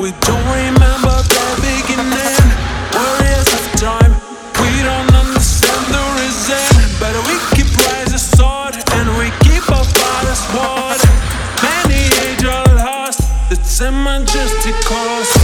we don't remember the beginning. Warriors of time, we don't understand the reason, but we keep rising sword and we keep our father's word. Many age are lost, it's a majestic cause.